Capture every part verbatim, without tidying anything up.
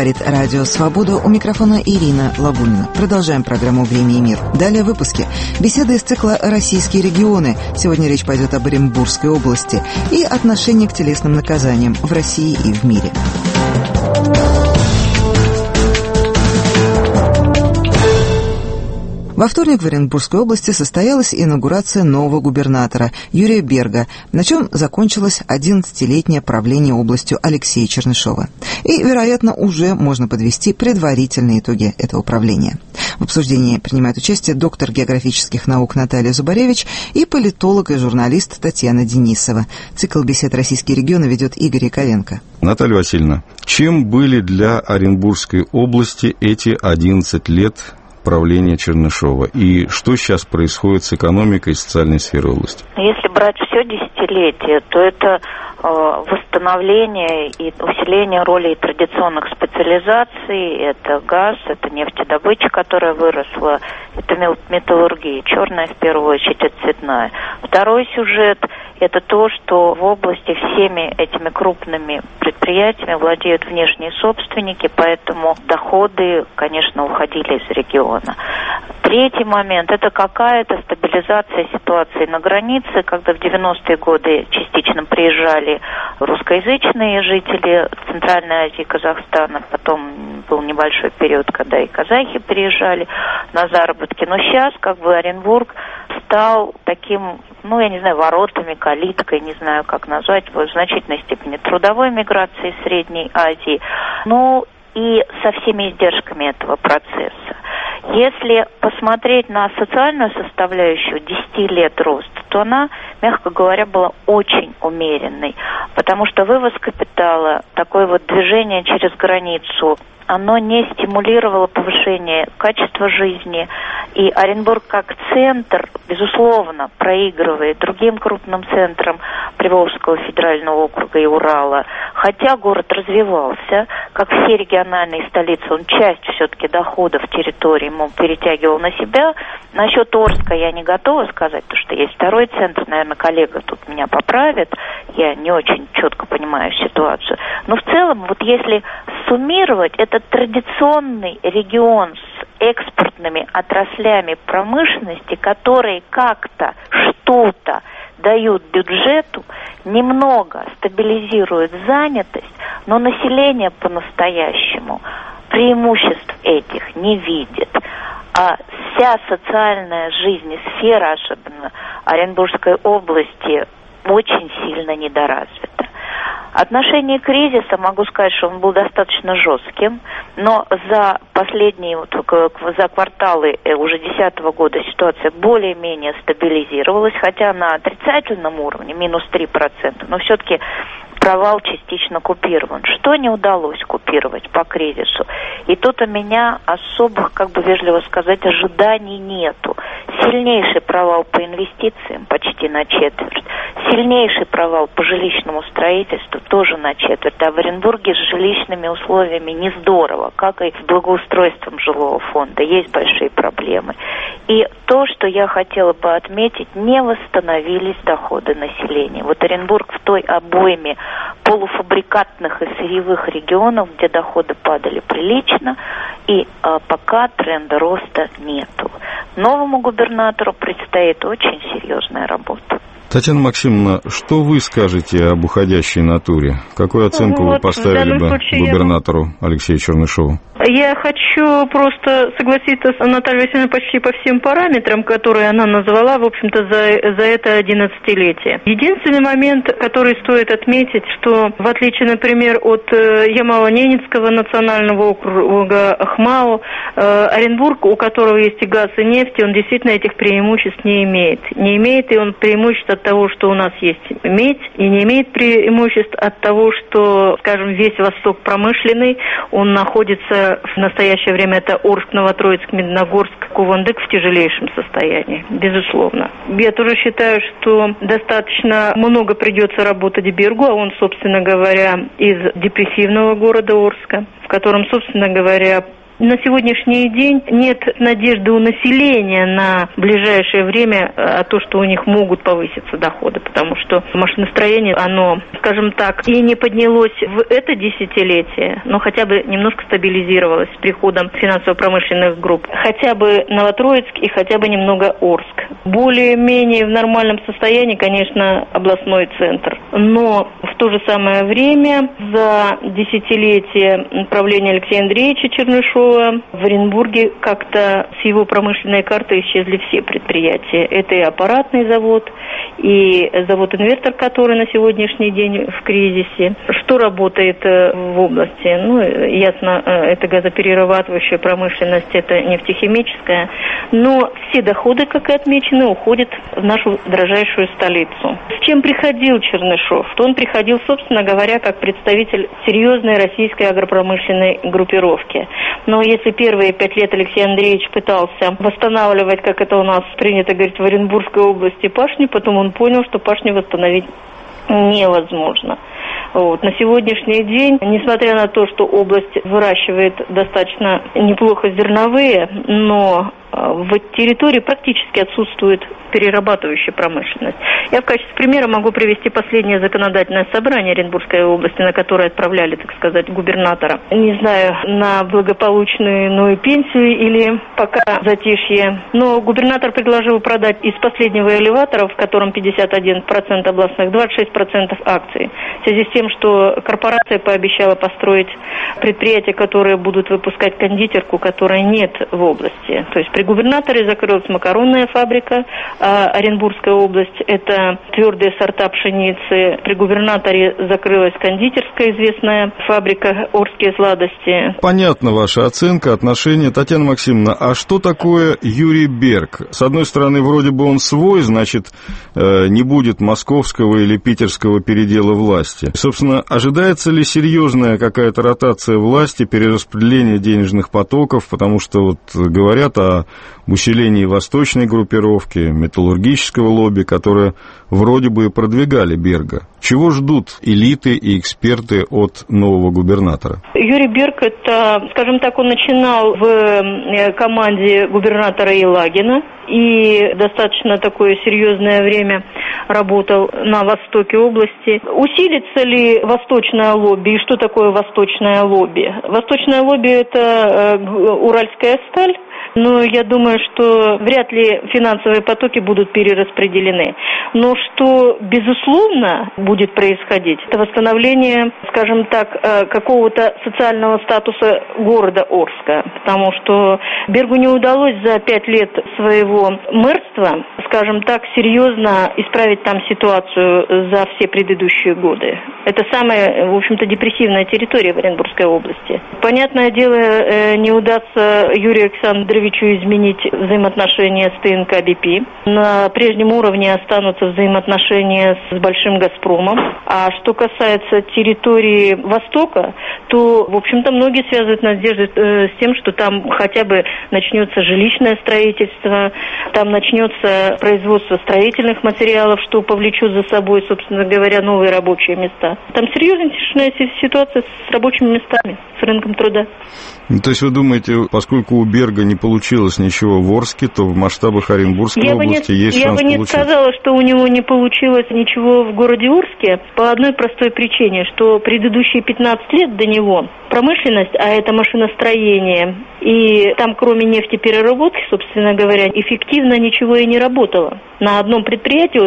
говорит Радио Свобода. У микрофона Ирина Лабунина. Продолжаем программу «Время и мир». Далее в выпуске. Беседы из цикла «Российские регионы». Сегодня речь пойдет об Оренбургской области и отношении к телесным наказаниям в России и в мире. Во вторник в Оренбургской области состоялась инаугурация нового губернатора Юрия Берга, на чем закончилось одиннадцатилетнее правление областью Алексея Чернышова. И, вероятно, уже можно подвести предварительные итоги этого правления. В обсуждении принимает участие доктор географических наук Наталья Зубаревич и политолог и журналист Татьяна Денисова. Цикл бесед «Российские регионы» ведет Игорь Яковенко. Наталья Васильевна, чем были для Оренбургской области эти одиннадцать лет правления Чернышова? И что сейчас происходит с экономикой и социальной сферой области? Если брать все десятилетие, то это э, восстановление и усиление роли традиционных специализаций. Это газ, это нефтедобыча, которая выросла, это металлургия, черная в первую очередь, это цветная. Второй сюжет – это то, что в области всеми этими крупными предприятиями владеют внешние собственники, поэтому доходы, конечно, уходили из региона. Третий момент – это какая-то стабилизация ситуации на границе, когда в девяностые годы частично приезжали русскоязычные жители Центральной Азии, Казахстана, потом был небольшой период, когда и казахи приезжали на заработки. Но сейчас как бы Оренбург стал таким, ну, я не знаю, воротами, калиткой, не знаю, как назвать, в значительной степени трудовой миграции из Средней Азии, ну, и со всеми издержками этого процесса. Если посмотреть на социальную составляющую десяти лет роста, то она, мягко говоря, была очень умеренной, потому что вывоз капитала, такое вот движение через границу, оно не стимулировало повышение качества жизни, и Оренбург как центр, безусловно, проигрывает другим крупным центрам Приволжского федерального округа и Урала. Хотя город развивался, как все региональные столицы, он часть все-таки доходов территории ему перетягивал на себя. Насчет Орска я не готова сказать, потому что есть второй центр, наверное, коллега тут меня поправит, я не очень четко понимаю ситуацию. Но в целом, вот если суммировать, это традиционный регион с экспортными отраслями промышленности, которые как-то что-то дают бюджету, немного стабилизируют занятость, но население по-настоящему преимуществ этих не видит. А вся социальная жизнь и сфера, особенно Оренбургской области, очень сильно недоразвита. Отношение к кризису, могу сказать, что он был достаточно жестким, но за последние, вот, за кварталы уже две тысячи десятого года ситуация более-менее стабилизировалась, хотя на отрицательном уровне, минус три процента, но все-таки провал частично купирован. Что не удалось купировать по кризису? И тут у меня особых, как бы вежливо сказать, ожиданий нету. Сильнейший провал по инвестициям, почти на четверть. Сильнейший провал по жилищному строительству, тоже на четверть. А в Оренбурге с жилищными условиями не здорово, как и с благоустройством жилого фонда. Есть большие проблемы. И то, что я хотела бы отметить, не восстановились доходы населения. Вот Оренбург в той обойме полуфабрикатных и сырьевых регионов, где доходы падали прилично, и а, пока тренда роста нету. Новому губернатору предстоит очень серьезная работа. Татьяна Максимовна, что вы скажете об уходящей натуре? Какую оценку вот, вы поставили бы случае губернатору я... Алексею Чернышову? Я хочу просто согласиться с Натальей Васильевной почти по всем параметрам, которые она назвала, в общем-то, за, за это одиннадцатилетие. Единственный момент, который стоит отметить, что в отличие, например, от Ямало-Ненецкого национального округа Ахмау, Оренбург, у которого есть и газ, и нефть, он действительно этих преимуществ не имеет. Не имеет, и он преимуществ от того, что у нас есть медь, и не имеет преимуществ от того, что, скажем, весь Восток промышленный, он находится в настоящее время, это Орск, Новотроицк, Медногорск, Кувандык в тяжелейшем состоянии, безусловно. Я тоже считаю, что достаточно много придется работать Бергу, а он, собственно говоря, из депрессивного города Орска, в котором, собственно говоря, На сегодняшний день нет надежды у населения на ближайшее время, а то, что у них могут повыситься доходы, потому что машиностроение, оно, скажем так, и не поднялось в это десятилетие, но хотя бы немножко стабилизировалось с приходом финансово-промышленных групп. Хотя бы Новотроицк и хотя бы немного Орск. Более-менее в нормальном состоянии, конечно, областной центр. Но в то же самое время за десятилетие правления Алексея Андреевича Чернышова в Оренбурге как-то с его промышленной карты исчезли все предприятия. Это и аппаратный завод, и завод-инвертор, который на сегодняшний день в кризисе. Что работает в области? Ну, ясно, это газоперерабатывающая промышленность, это нефтехимическая. Но все доходы, как и отмечены, уходят в нашу дрожайшую столицу. С чем приходил Чернышов? То он приходил, собственно говоря, как представитель серьезной российской агропромышленной группировки. Но если первые пять лет Алексей Андреевич пытался восстанавливать, как это у нас принято говорить, в Оренбургской области пашни, потом он понял, что пашни восстановить невозможно. Вот. На сегодняшний день, несмотря на то, что область выращивает достаточно неплохо зерновые, но в территории практически отсутствует перерабатывающая промышленность. Я в качестве примера могу привести последнее законодательное собрание Оренбургской области, на которое отправляли, так сказать, губернатора. Не знаю, на благополучную иную пенсию или пока затишье. Но губернатор предложил продать из последнего элеватора, в котором пятьдесят один процент областных, двадцать шесть процентов акций. В связи с тем, что корпорация пообещала построить предприятия, которые будут выпускать кондитерку, которой нет в области. То есть при губернаторе закрылась макаронная фабрика, а Оренбургская область – это твердые сорта пшеницы. При губернаторе закрылась кондитерская известная фабрика «Орские сладости». Понятна ваша оценка, отношения. Татьяна Максимовна, а что такое Юрий Берг? С одной стороны, вроде бы он свой, значит, не будет московского или питерского передела власти. Собственно, ожидается ли серьезная какая-то ротация власти, перераспределение денежных потоков, потому что вот говорят о усилении восточной группировки, металлургического лобби, которые вроде бы продвигали Берга. Чего ждут элиты и эксперты от нового губернатора? Юрий Берг, это, скажем так, он начинал в команде губернатора Елагина и достаточно такое серьезное время работал на востоке области. Усилится ли восточное лобби и что такое восточное лобби? Восточное лобби – это уральская сталь. Но я думаю, что вряд ли финансовые потоки будут перераспределены. Но что, безусловно, будет происходить, это восстановление, скажем так, какого-то социального статуса города Орска. Потому что Бергу не удалось за пять лет своего мэрства, скажем так, серьезно исправить там ситуацию за все предыдущие годы. Это самая, в общем-то, депрессивная территория в Оренбургской области. Понятное дело, не удастся Юрию Александровичу изменить взаимоотношения с ТНК «Би Пи». На прежнем уровне останутся взаимоотношения с Большим «Газпромом». А что касается территории Востока, то, в общем-то, многие связывают надежды с тем, что там хотя бы начнется жилищное строительство, там начнется производство строительных материалов, что повлечет за собой, собственно говоря, новые рабочие места. Там серьезная ситуация с рабочими местами, с рынком труда. То есть вы думаете, поскольку у Берга не получилось ничего в Орске, то в масштабах Оренбургской я области не, есть я шанс получить? Я бы не получить? сказала, что у него не получилось ничего в городе Орске по одной простой причине, что предыдущие пятнадцать лет до него промышленность, а это машиностроение, и там кроме нефтепереработки, собственно говоря, эффективно ничего и не работало. На одном предприятии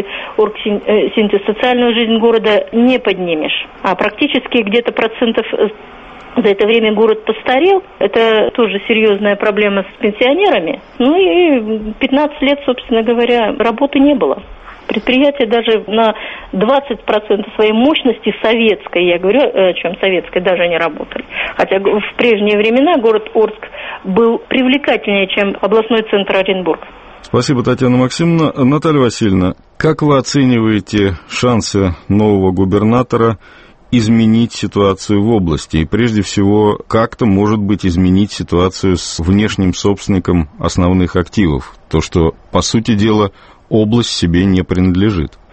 Оргсинтез социальную жизнь города не поднимешь, а практически где-то процентов за это время город постарел. Это тоже серьезная проблема с пенсионерами. Ну и пятнадцать лет, собственно говоря, работы не было. Предприятия даже на двадцать процентов своей мощности советской, я говорю о чем советской, даже не работали. Хотя в прежние времена город Орск был привлекательнее, чем областной центр Оренбург. Спасибо, Татьяна Максимовна. Наталья Васильевна, как вы оцениваете шансы нового губернатора изменить ситуацию в области? И прежде всего, как-то, может быть, изменить ситуацию с внешним собственником основных активов? То, что, по сути дела, область себе не принадлежит.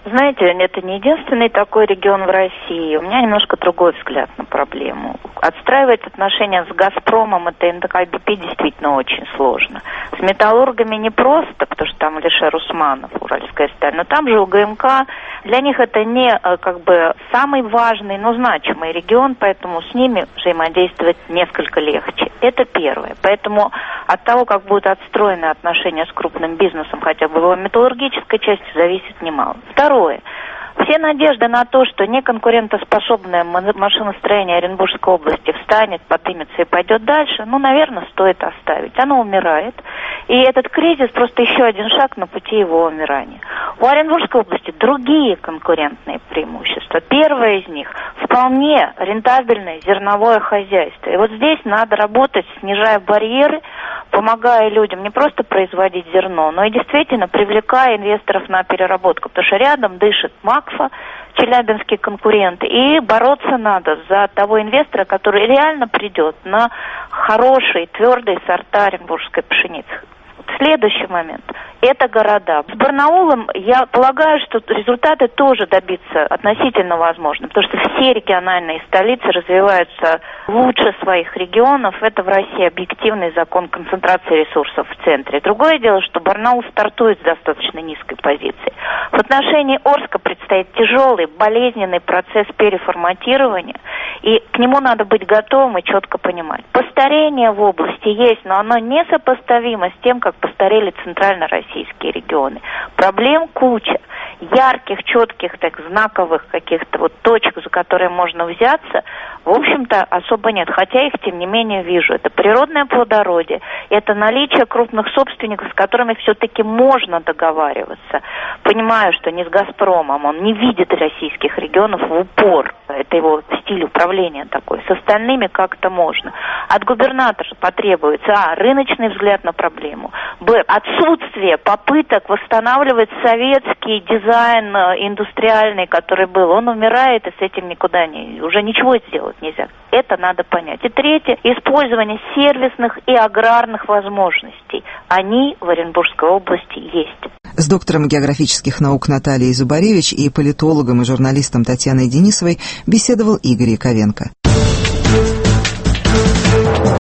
Знаете, это не единственный такой регион в России. У меня немножко другой взгляд на проблему. Отстраивать отношения с «Газпромом» и эн тэ ка бэ пэ действительно очень сложно. С металлургами непросто, потому что там Алишер Усманов, Уральская сталь, но там же у гэ эм ка. Для них это не как бы самый важный, но значимый регион, поэтому с ними взаимодействовать несколько легче. Это первое. Поэтому от того, как будут отстроены отношения с крупным бизнесом, хотя бы в металлургической части, зависит немало. Второе. Все надежды на то, что неконкурентоспособное машиностроение Оренбургской области встанет, поднимется и пойдет дальше, ну, наверное, стоит оставить. Оно умирает. И этот кризис просто еще один шаг на пути его умирания. У Оренбургской области другие конкурентные преимущества. Первое из них – вполне рентабельное зерновое хозяйство. И вот здесь надо работать, снижая барьеры, помогая людям не просто производить зерно, но и действительно привлекая инвесторов на переработку, потому что рядом дышит Макфа, челябинские конкуренты, и бороться надо за того инвестора, который реально придет на хорошие, твердые сорта оренбургской пшеницы. Следующий момент – это города. С Барнаулом, я полагаю, что результаты тоже добиться относительно возможны, потому что все региональные столицы развиваются лучше своих регионов. Это в России объективный закон концентрации ресурсов в центре. Другое дело, что Барнаул стартует с достаточно низкой позиции. В отношении Орска предстоит тяжелый, болезненный процесс переформатирования, и к нему надо быть готовым и четко понимать. Постарение в области есть, но оно несопоставимо с тем, как постарели центрально-российские регионы. Проблем куча. Ярких, четких, так знаковых каких-то вот точек, за которые можно взяться, в общем-то, особо нет. Хотя их, тем не менее, вижу. Это природное плодородие, это наличие крупных собственников, с которыми все-таки можно договариваться. Понимаю, что не с «Газпромом», он не видит российских регионов в упор. Это его стиль управления такой. С остальными как-то можно. От губернатора потребуется, а, рыночный взгляд на проблему, б, отсутствие попыток восстанавливать советский дизайн индустриальный, который был. Он умирает, и с этим никуда не, уже ничего сделать нельзя. Это надо понять. И третье, использование сервисных и аграрных возможностей. Они в Оренбургской области есть. С доктором географических наук Натальей Зубаревич и политологом и журналистом Татьяной Денисовой беседовал Игорь Яковенко.